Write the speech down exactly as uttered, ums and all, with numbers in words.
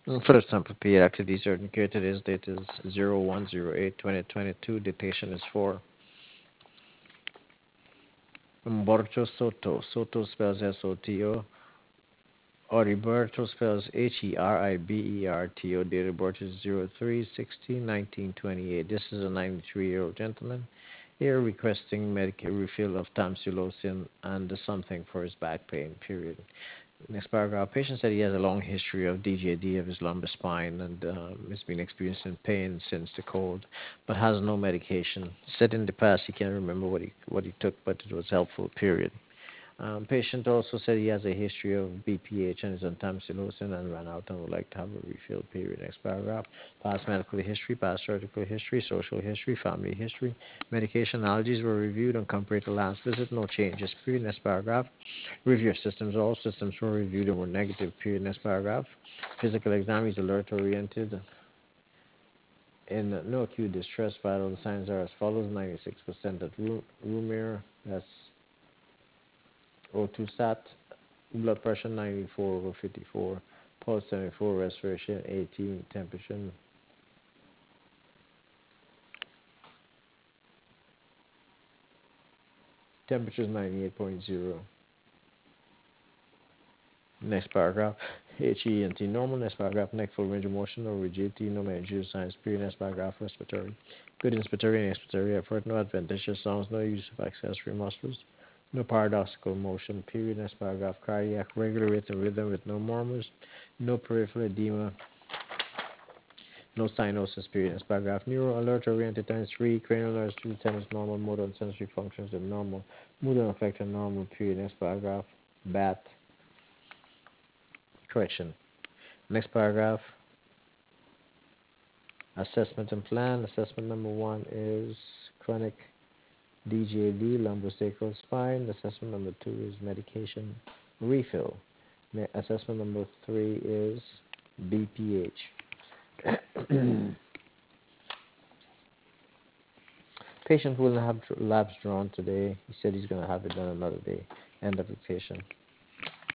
Mm, For example, P activity certain care today's date is zero one zero eight twenty twenty-two. Dictation is for Humberto Soto. Soto spells S O T O. Heriberto spells H E R I B E R T O. Date of birth is zero three sixteen nineteen twenty-eight. This is a ninety-three-year-old gentleman here requesting Medicare refill of tamsulosin and something for his back pain, period. Next paragraph. Patient said he has a long history of D J D of his lumbar spine and um, has been experiencing pain since the cold, but has no medication. Said in the past he can't remember what he what he took, but it was helpful. Period. Um, patient also said he has a history of B P H and is on tamsulosin and ran out and would like to have a refill. Period. Next paragraph. Past medical history, past surgical history, social history, family history. Medication allergies were reviewed and compared to last visit. No changes. Period. Next paragraph. Review systems. All systems were reviewed and were negative. Period. Next paragraph. Physical exam is alert oriented. In no acute distress, vital signs are as follows: ninety-six percent at room, room air. That's O two sat. Blood pressure ninety-four over fifty-four. Pulse seventy-four. Respiration eighteen. Temperature temperature is ninety-eight point zero. Next paragraph. H E N T normal. Next paragraph. Neck full range of motion, no rigidity, no managerial signs. Period. Next paragraph. Respiratory. Good inspiratory and expiratory effort. No adventitious sounds. No use of accessory muscles. No paradoxical motion. Period. Next paragraph. Cardiac regular rate and rhythm with no murmurs. No peripheral edema. No cyanosis. Period. Next paragraph. Neuro alert oriented times three. Cranial nerves two times normal. Motor and sensory functions are normal. Mood and affect are normal. Period. Next paragraph. Bat. Correction. Next paragraph. Assessment and plan. Assessment number one is chronic D J D, lumbosacral spine. Assessment number two is medication refill. Assessment number three is B P H. Patient will have labs drawn today. He said he's going to have it done another day. End of dictation.